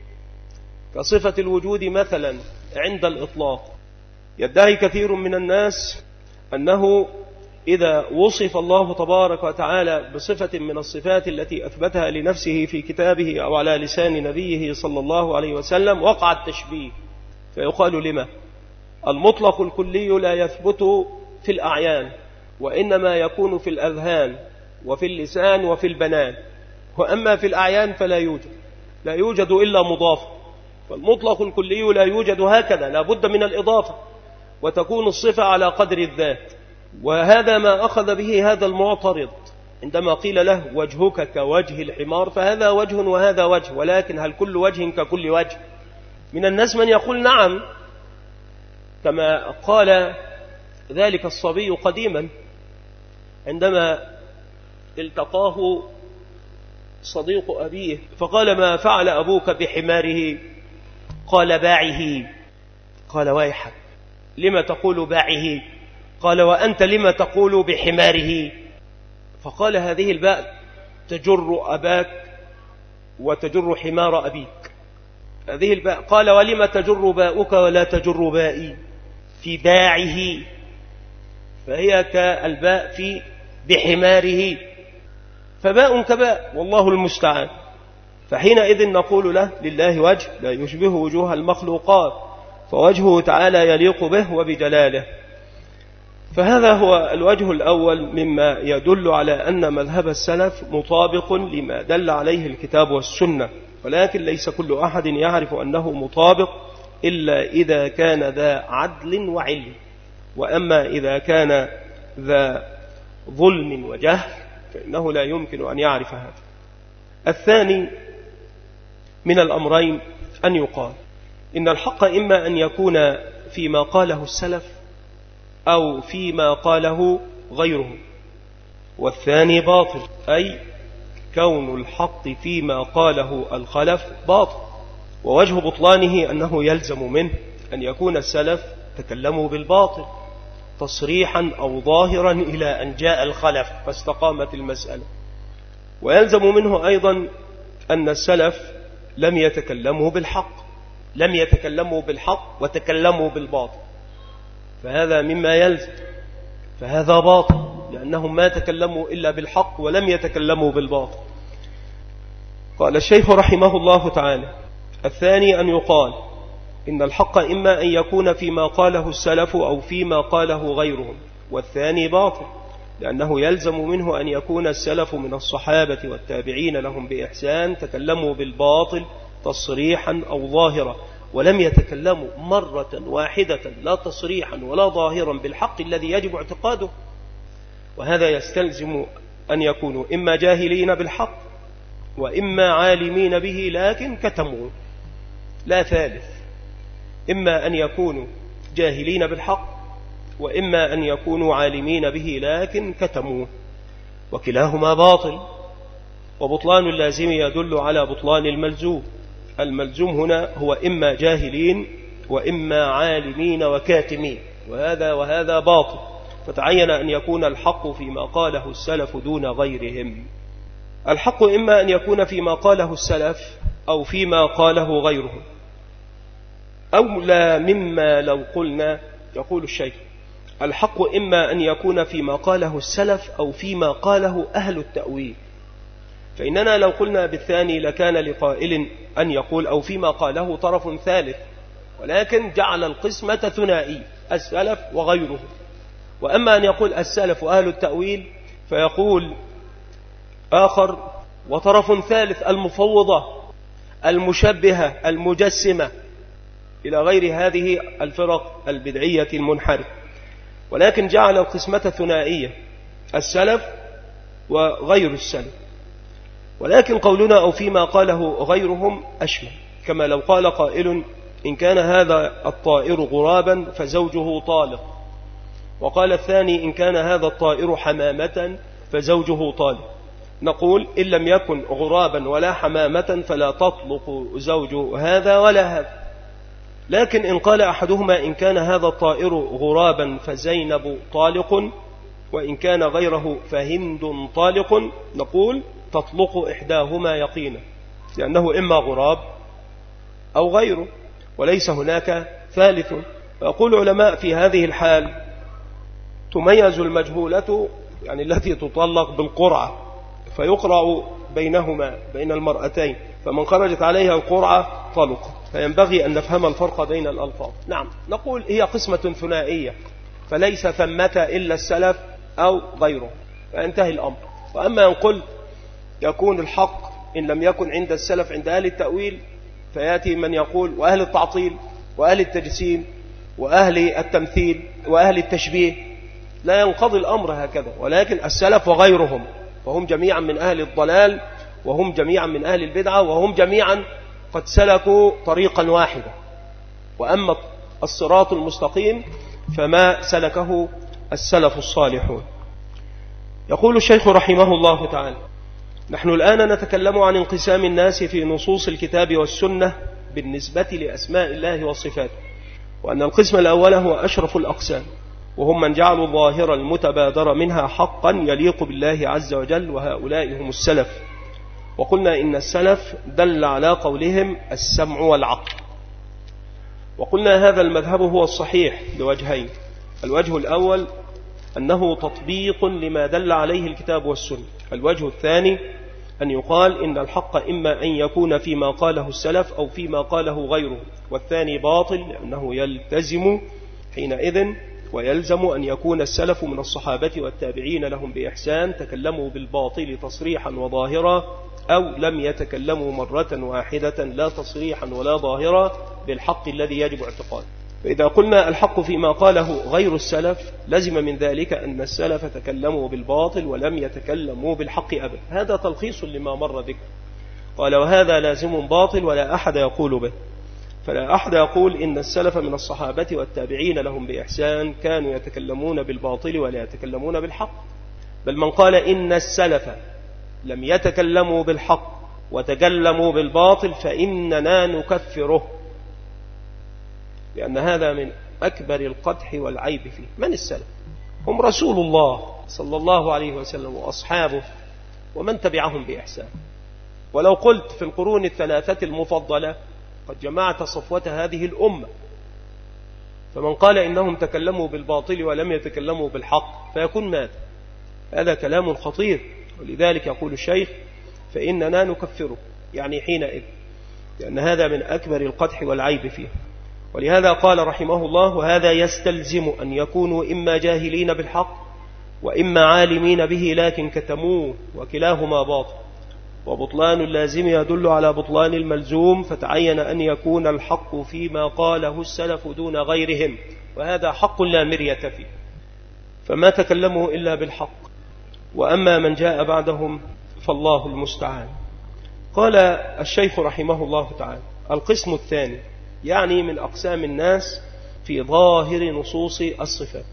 كصفة الوجود مثلا عند الإطلاق، يدعي كثير من الناس أنه إذا وصف الله تبارك وتعالى بصفة من الصفات التي أثبتها لنفسه في كتابه أو على لسان نبيه صلى الله عليه وسلم وقع التشبيه. فيقال لما؟ المطلق الكلي لا يثبت في الأعيان، وإنما يكون في الأذهان وفي اللسان وفي البنان، وأما في الأعيان فلا يوجد، لا يوجد إلا مضاف. فالمطلق الكلي لا يوجد هكذا، لا بد من الإضافة، وتكون الصفة على قدر الذات. وهذا ما أخذ به هذا المعترض عندما قيل له وجهك كوجه الحمار، فهذا وجه وهذا وجه، ولكن هل كل وجه ككل وجه؟ من الناس من يقول نعم، كما قال ذلك الصبي قديما عندما التقاه صديق أبيه فقال ما فعل أبوك بحماره؟ قال باعه. قال ويحك لما تقول باعه؟ قال وأنت لما تقول بحماره؟ فقال هذه الباء تجر أباك وتجر حمار أبيك، هذه الباء. قال ولما تجر باؤك ولا تجر بائي؟ في باعه، فهي كالباء في بحماره، فباء كباء والله المستعان. فحينئذ نقول له لله وجه لا يشبه وجوه المخلوقات، فوجهه تعالى يليق به وبجلاله. فهذا هو الوجه الأول مما يدل على أن مذهب السلف مطابق لما دل عليه الكتاب والسنة، ولكن ليس كل أحد يعرف أنه مطابق إلا إذا كان ذا عدل وعلم. وأما إذا كان ذا ظلم وجهل فإنه لا يمكن أن يعرف هذا. الثاني من الأمرين أن يقال إن الحق إما أن يكون فيما قاله السلف أو فيما قاله غيره، والثاني باطل، أي كون الحق فيما قاله الخلف باطل. ووجه بطلانه أنه يلزم منه أن يكون السلف تكلموا بالباطل تصريحا أو ظاهرا إلى أن جاء الخلف فاستقامت المسألة، ويلزم منه أيضا أن السلف لم يتكلموا بالحق وتكلموا بالباطل، فهذا مما يلزم، فهذا باطل لأنهم ما تكلموا إلا بالحق ولم يتكلموا بالباطل. قال الشيخ رحمه الله تعالى: الثاني أن يقال إن الحق إما أن يكون فيما قاله السلف أو فيما قاله غيرهم، والثاني باطل لأنه يلزم منه أن يكون السلف من الصحابة والتابعين لهم بإحسان تكلموا بالباطل تصريحا أو ظاهرا، ولم يتكلموا مرة واحدة لا تصريحا ولا ظاهرا بالحق الذي يجب اعتقاده. وهذا يستلزم أن يكونوا إما جاهلين بالحق وإما عالمين به لكن كتموا، لا ثالث، إما أن يكونوا جاهلين بالحق وإما أن يكونوا عالمين به لكن كتموا، وكلاهما باطل. وبطلان اللازم يدل على بطلان الملزوم. الملزوم هنا هو إما جاهلين وإما عالمين وكاتمين، وهذا باطل، فتعين أن يكون الحق فيما قاله السلف دون غيرهم. الحق إما أن يكون فيما قاله السلف أو فيما قاله غيرهم، أولى مما لو قلنا، يقول الشيخ: الحق إما أن يكون فيما قاله السلف أو فيما قاله أهل التأويل، فإننا لو قلنا بالثاني لكان لقائل أن يقول أو فيما قاله طرف ثالث، ولكن جعل القسمة ثنائي السلف وغيره. وأما أن يقول السلف وأهل التأويل فيقول آخر وطرف ثالث المفوضة المشبهة المجسمة إلى غير هذه الفرق البدعية المنحرفة، ولكن جعل القسمة ثنائية السلف وغير السلف. ولكن قولنا أو فيما قاله غيرهم أشمل، كما لو قال قائل إن كان هذا الطائر غرابا فزوجه طالق، وقال الثاني إن كان هذا الطائر حمامة فزوجه طالق، نقول إن لم يكن غرابا ولا حمامة فلا تطلق زوج هذا ولا هذا. لكن إن قال أحدهما إن كان هذا الطائر غرابا فزينب طالق، وإن كان غيره فهند طالق، نقول تطلق إحداهما يقينا، لأنه إما غراب أو غيره وليس هناك ثالث. فيقول العلماء في هذه الحال تميز المجهولة، يعني التي تطلق بالقرعة، فيقرع بينهما بين المرأتين، فمن خرجت عليها القرعة طلق. فينبغي أن نفهم الفرق بين الألفاظ. نعم، نقول هي قسمة ثنائية، فليس ثمة إلا السلف أو غيره، فينتهي الأمر. وأما أن قل يكون الحق إن لم يكن عند السلف عند أهل التأويل، فيأتي من يقول وأهل التعطيل وأهل التجسيم وأهل التمثيل وأهل التشبيه، لا ينقضي الأمر هكذا. ولكن السلف وغيرهم، وهم جميعا من أهل الضلال، وهم جميعا من أهل البدعة، وهم جميعا قد سلكوا طريقا واحدا. وأما الصراط المستقيم فما سلكه السلف الصالحون. يقول الشيخ رحمه الله تعالى: نحن الآن نتكلم عن انقسام الناس في نصوص الكتاب والسنة بالنسبة لأسماء الله وصفاته، وأن القسم الأول هو أشرف الأقسام، وهم من جعلوا الظاهر المتبادر منها حقا يليق بالله عز وجل، وهؤلاء هم السلف. وقلنا إن السلف دل على قولهم السمع والعقل، وقلنا هذا المذهب هو الصحيح لوجهين: الوجه الأول أنه تطبيق لما دل عليه الكتاب والسنة، الوجه الثاني أن يقال إن الحق إما أن يكون فيما قاله السلف أو فيما قاله غيره، والثاني باطل لأنه يلتزم حينئذ ويلزم أن يكون السلف من الصحابة والتابعين لهم بإحسان تكلموا بالباطل تصريحا وظاهرا، أو لم يتكلموا مرة واحدة لا تصريحا ولا ظاهرا بالحق الذي يجب اعتقاده. فإذا قلنا الحق فيما قاله غير السلف لزم من ذلك أن السلف تكلموا بالباطل ولم يتكلموا بالحق أبدا. هذا تلخيص لما مر ذكر. قال وهذا لازم باطل ولا أحد يقول به. فلا أحد يقول إن السلف من الصحابة والتابعين لهم بإحسان كانوا يتكلمون بالباطل ولا يتكلمون بالحق، بل من قال إن السلف لم يتكلموا بالحق وتكلموا بالباطل فإننا نكفره، لأن هذا من أكبر القدح والعيب فيه. من السلف؟ هم رسول الله صلى الله عليه وسلم وأصحابه ومن تبعهم بإحسان. ولو قلت في القرون الثلاثة المفضلة قد جمعت صفوة هذه الأمة، فمن قال إنهم تكلموا بالباطل ولم يتكلموا بالحق فيكون ماذا؟ هذا كلام خطير. ولذلك يقول الشيخ فإننا نكفره، يعني حينئذ، لأن هذا من أكبر القدح والعيب فيه. ولهذا قال رحمه الله وهذا يستلزم أن يكونوا إما جاهلين بالحق وإما عالمين به لكن كتموه، وكلاهما باطل، وبطلان اللازم يدل على بطلان الملزوم، فتعين أن يكون الحق فيما قاله السلف دون غيرهم، وهذا حق لا مرية فيه، فما تكلموا إلا بالحق. وأما من جاء بعدهم فالله المستعان. قال الشيخ رحمه الله تعالى القسم الثاني يعني من أقسام الناس في ظاهر نصوص الصفات،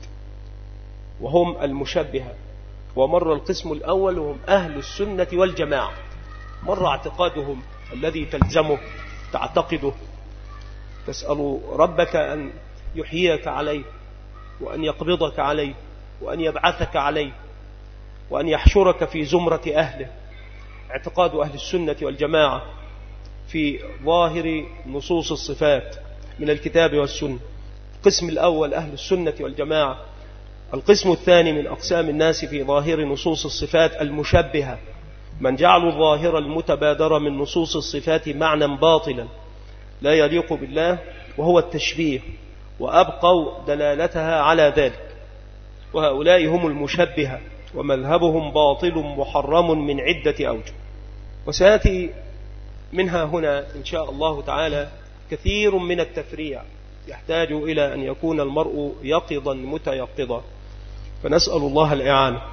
وهم المشبهة. ومر القسم الأول وهم أهل السنة والجماعة، مر اعتقادهم الذي تلزمه تعتقده، تسأل ربك أن يحييك عليه وأن يقبضك عليه وأن يبعثك عليه وأن يحشرك في زمرة أهله. اعتقاد أهل السنة والجماعة في ظاهر نصوص الصفات من الكتاب والسنة. القسم الأول أهل السنة والجماعة. القسم الثاني من أقسام الناس في ظاهر نصوص الصفات المشبهة، من جعلوا الظاهر المتبادر من نصوص الصفات معنى باطلا لا يليق بالله، وهو التشبيه، وأبقوا دلالتها على ذلك. وهؤلاء هم المشبهة، ومذهبهم باطل محرم من عدة أوجه، وسيأتي منها هنا إن شاء الله تعالى كثير من التفريع يحتاج إلى أن يكون المرء يقظا متيقظا، فنسأل الله الإعانة.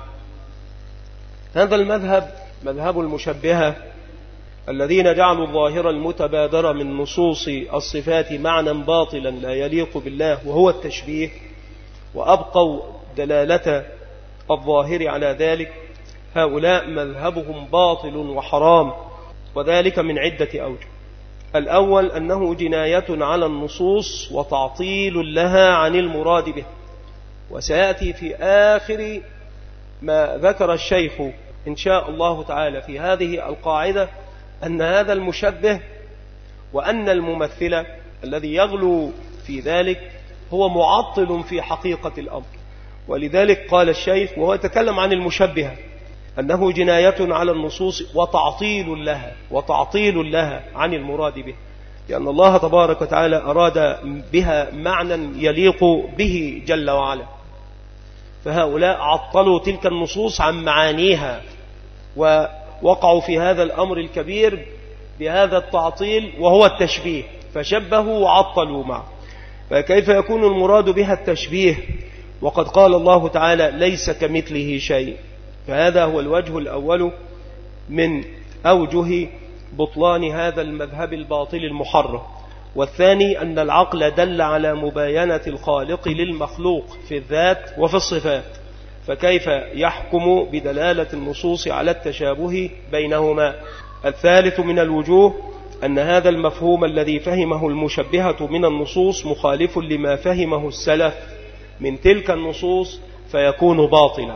هذا المذهب مذهب المشبهة الذين جعلوا الظاهر المتبادر من نصوص الصفات معنى باطلا لا يليق بالله، وهو التشبيه، وأبقوا دلالة الظاهر على ذلك. هؤلاء مذهبهم باطل وحرام، وذلك من عدة أوجه. الأول أنه جناية على النصوص وتعطيل لها عن المراد به، وسيأتي في آخر ما ذكر الشيخ إن شاء الله تعالى في هذه القاعدة أن هذا المشبه وأن الممثل الذي يغلو في ذلك هو معطل في حقيقة الأمر. ولذلك قال الشيخ وهو يتكلم عن المشبهة أنه جناية على النصوص وتعطيل لها عن المراد به، لأن الله تبارك وتعالى أراد بها معنى يليق به جل وعلا، فهؤلاء عطلوا تلك النصوص عن معانيها، ووقعوا في هذا الأمر الكبير بهذا التعطيل وهو التشبيه، فشبهوا وعطلوا معه. فكيف يكون المراد بها التشبيه وقد قال الله تعالى ليس كمثله شيء؟ فهذا هو الوجه الأول من أوجه بطلان هذا المذهب الباطل المحرم. والثاني أن العقل دل على مباينة الخالق للمخلوق في الذات وفي الصفات، فكيف يحكم بدلالة النصوص على التشابه بينهما؟ الثالث من الوجوه أن هذا المفهوم الذي فهمه المشبهة من النصوص مخالف لما فهمه السلف من تلك النصوص فيكون باطلا.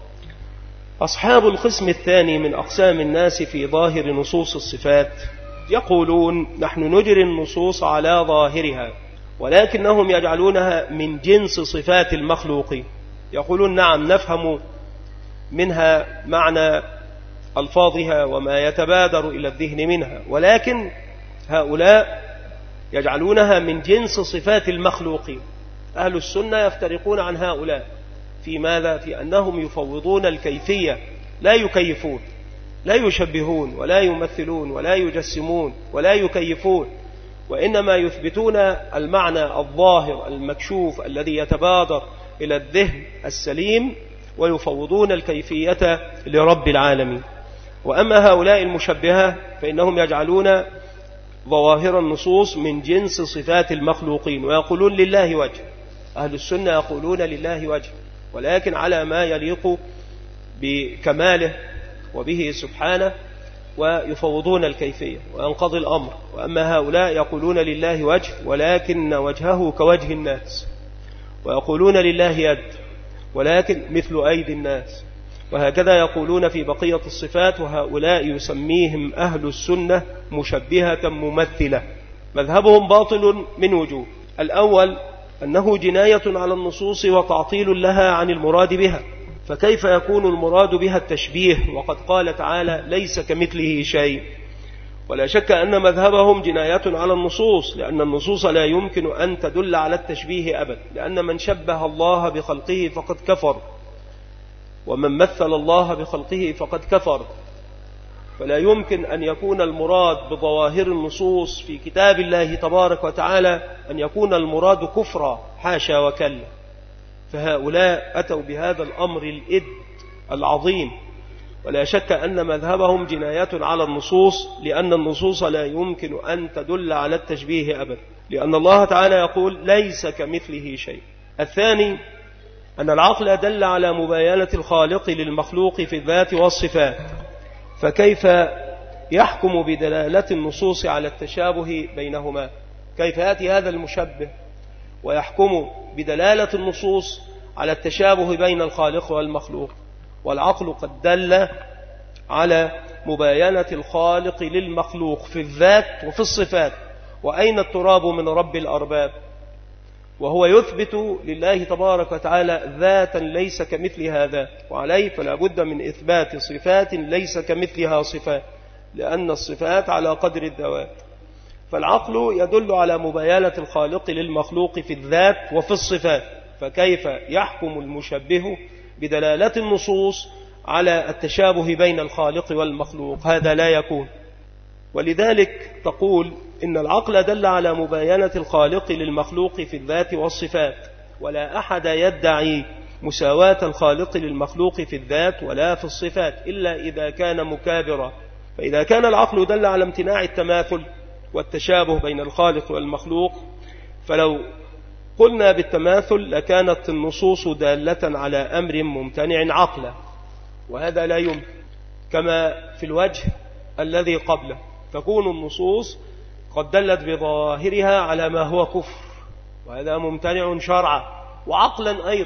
أصحاب القسم الثاني من أقسام الناس في ظاهر نصوص الصفات يقولون نحن نجري النصوص على ظاهرها، ولكنهم يجعلونها من جنس صفات المخلوقين. يقولون نعم نفهم منها معنى ألفاظها وما يتبادر إلى الذهن منها، ولكن هؤلاء يجعلونها من جنس صفات المخلوقين. أهل السنة يفترقون عن هؤلاء في ماذا؟ في أنهم يفوضون الكيفية، لا يكيفون، لا يشبهون ولا يمثلون ولا يجسمون ولا يكيفون، وإنما يثبتون المعنى الظاهر المكشوف الذي يتبادر إلى الذهن السليم، ويفوضون الكيفية لرب العالمين. وأما هؤلاء المشبهة فإنهم يجعلون ظواهر النصوص من جنس صفات المخلوقين، ويقولون لله وجه. أهل السنة يقولون لله وجه، ولكن على ما يليق بكماله وبه سبحانه، ويفوضون الكيفية وينقضي الأمر. وأما هؤلاء يقولون لله وجه ولكن وجهه كوجه الناس، ويقولون لله يد ولكن مثل أيدي الناس، وهكذا يقولون في بقية الصفات. وهؤلاء يسميهم أهل السنة مشبهة ممثلة. مذهبهم باطل من وجوه. الأول أنه جناية على النصوص وتعطيل لها عن المراد بها، فكيف يكون المراد بها التشبيه وقد قال تعالى ليس كمثله شيء؟ ولا شك أن مذهبهم جناية على النصوص، لأن النصوص لا يمكن أن تدل على التشبيه أبدا، لأن من شبه الله بخلقه فقد كفر، ومن مثل الله بخلقه فقد كفر. فلا يمكن أن يكون المراد بظواهر النصوص في كتاب الله تبارك وتعالى أن يكون المراد كفرا، حاشا وكلا. فهؤلاء أتوا بهذا الأمر الإد العظيم. ولا شك أن مذهبهم جناية على النصوص، لأن النصوص لا يمكن أن تدل على التشبيه أبدا، لأن الله تعالى يقول ليس كمثله شيء. الثاني أن العقل دل على مباينة الخالق للمخلوق في الذات والصفات، فكيف يحكم بدلالة النصوص على التشابه بينهما؟ كيف يأتي هذا المشبه ويحكم بدلالة النصوص على التشابه بين الخالق والمخلوق، والعقل قد دل على مباينة الخالق للمخلوق في الذات وفي الصفات. وأين التراب من رب الأرباب؟ وهو يثبت لله تبارك وتعالى ذاتا ليس كمثلها ذات، وعليه فلا بد من إثبات صفات ليس كمثلها صفات، لأن الصفات على قدر الذوات. فالعقل يدل على مباينة الخالق للمخلوق في الذات وفي الصفات، فكيف يحكم المشبه بدلالة النصوص على التشابه بين الخالق والمخلوق؟ هذا لا يكون. ولذلك تقول إن العقل دل على مباينة الخالق للمخلوق في الذات والصفات، ولا أحد يدعي مساواة الخالق للمخلوق في الذات ولا في الصفات إلا إذا كان مكابرا. فإذا كان العقل دل على امتناع التماثل والتشابه بين الخالق والمخلوق، فلو قلنا بالتماثل لكانت النصوص دالة على أمر ممتنع عقلا، وهذا لا يمكن. كما في الوجه الذي قبله تكون النصوص قد دلت بظاهرها على ما هو كفر، وهذا ممتنع شرعا وعقلا أيضا.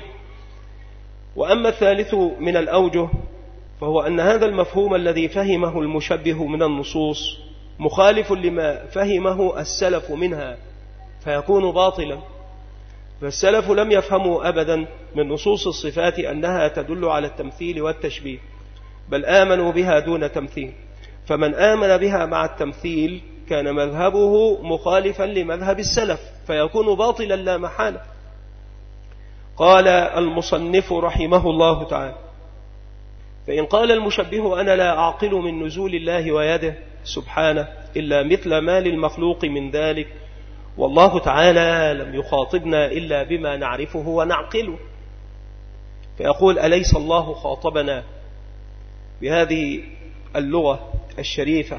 وأما الثالث من الأوجه فهو أن هذا المفهوم الذي فهمه المشبه من النصوص مخالف لما فهمه السلف منها، فيكون باطلا. فالسلف لم يفهموا أبدا من نصوص الصفات أنها تدل على التمثيل والتشبيه، بل آمنوا بها دون تمثيل. فمن آمن بها مع التمثيل كان مذهبه مخالفا لمذهب السلف، فيكون باطلا لا محالة. قال المصنف رحمه الله تعالى: فإن قال المشبه أنا لا أعقل من نزول الله ويده سبحانه إلا مثل ما للمخلوق من ذلك، والله تعالى لم يخاطبنا إلا بما نعرفه ونعقله. فيقول: أليس الله خاطبنا بهذه اللغة الشريفة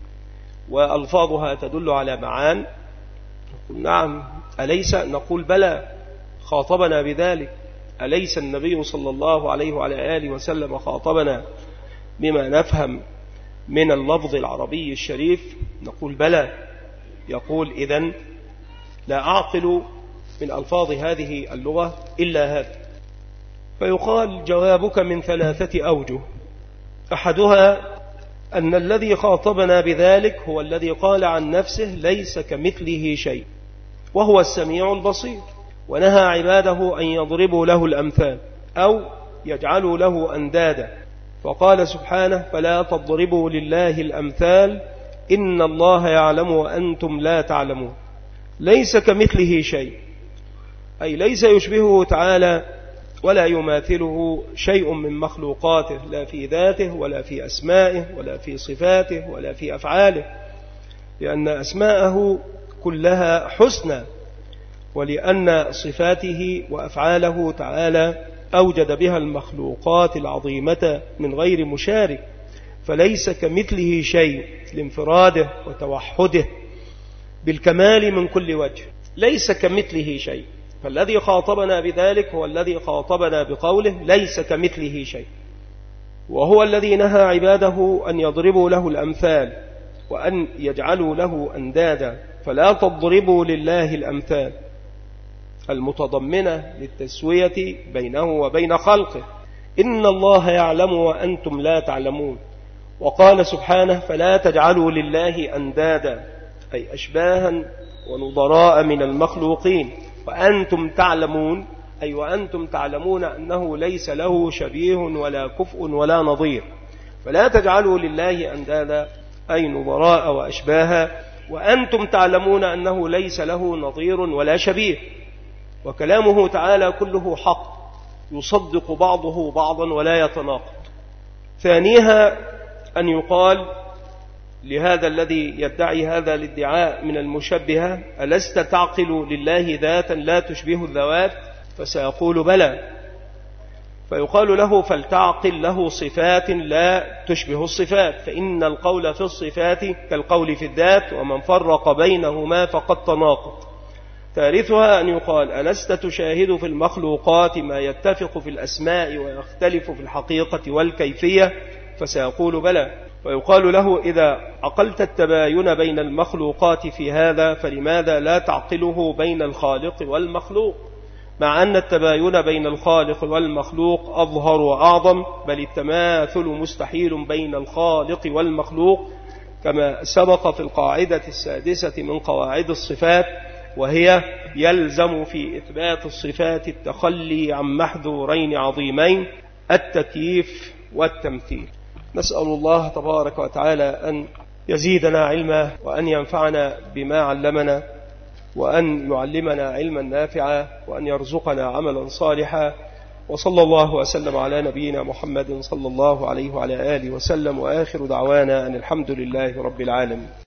وألفاظها تدل على معان؟ نقول نعم. أليس؟ نقول بلى، خاطبنا بذلك. أليس النبي صلى الله عليه وعلى آله وسلم خاطبنا بما نفهم من اللفظ العربي الشريف؟ نقول بلى. يقول: إذن لا أعقل من ألفاظ هذه اللغة إلا هذا. فيقال: جوابك من 3 أوجه. أحدها أن الذي خاطبنا بذلك هو الذي قال عن نفسه ليس كمثله شيء، وهو السميع البصير، ونهى عباده أن يضربوا له الأمثال أو يجعلوا له أندادا، فقال سبحانه: فلا تضربوا لله الأمثال إن الله يعلم وأنتم لا تعلمون. ليس كمثله شيء، أي ليس يشبهه تعالى ولا يماثله شيء من مخلوقاته، لا في ذاته ولا في أسمائه ولا في صفاته ولا في أفعاله، لأن أسماءه كلها حسنى، ولأن صفاته وأفعاله تعالى أوجد بها المخلوقات العظيمة من غير مشارك، فليس كمثله شيء لانفراده وتوحده بالكمال من كل وجه، ليس كمثله شيء. فالذي خاطبنا بذلك هو الذي خاطبنا بقوله ليس كمثله شيء، وهو الذي نهى عباده أن يضربوا له الأمثال وأن يجعلوا له أندادا. فلا تضربوا لله الأمثال المتضمنة للتسوية بينه وبين خلقه، إن الله يعلم وأنتم لا تعلمون. وقال سبحانه فلا تجعلوا لله أندادا، أي أشباها ونظراء من المخلوقين، وأنتم تعلمون، أي وأنتم تعلمون أنه ليس له شبيه ولا كفء ولا نظير. فلا تجعلوا لله أندادا أي نظراء وأشباها، وأنتم تعلمون أنه ليس له نظير ولا شبيه. وكلامه تعالى كله حق يصدق بعضه بعضا ولا يتناقض. ثانيها أن يقال لهذا الذي يدعي هذا الادعاء من المشبهة ألست تعقل لله ذاتا لا تشبه الذوات؟ فسيقول بلى، فيقال له فلتعقل له صفات لا تشبه الصفات، فإن القول في الصفات كالقول في الذات، ومن فرق بينهما فقد تناقض. ثالثها أن يقال ألست تشاهد في المخلوقات ما يتفق في الأسماء ويختلف في الحقيقة والكيفية؟ فسيقول بلى، ويقال له إذا عقلت التباين بين المخلوقات في هذا فلماذا لا تعقله بين الخالق والمخلوق، مع أن التباين بين الخالق والمخلوق أظهر وأعظم، بل التماثل مستحيل بين الخالق والمخلوق، كما سبق في القاعدة السادسة من قواعد الصفات، وهي يلزم في إثبات الصفات التخلي عن محذورين عظيمين، التكييف والتمثيل. نسأل الله تبارك وتعالى أن يزيدنا علما، وأن ينفعنا بما علمنا، وأن يعلمنا علما نافعا، وأن يرزقنا عملا صالحا. وصلى الله وسلم على نبينا محمد صلى الله عليه وعلى آله وسلم، وآخر دعوانا أن الحمد لله رب العالمين.